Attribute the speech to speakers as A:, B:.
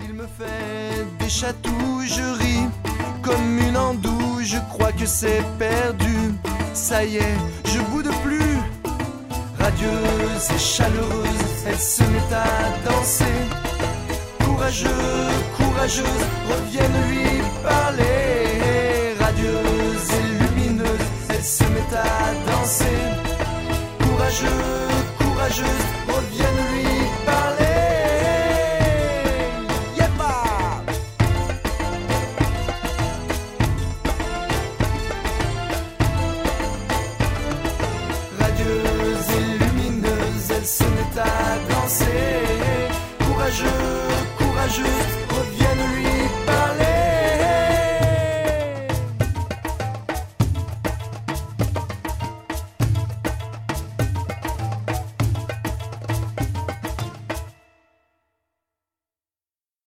A: Il me fait des chatouilles, je ris comme une andouille, je crois que c'est perdu. Ça y est, je boude plus. Radieuse et chaleureuse, elle se met à danser. Courageux, courageuse, reviennent lui parler. Radieuse et lumineuse, elle se met à danser. Courageux, courageuse,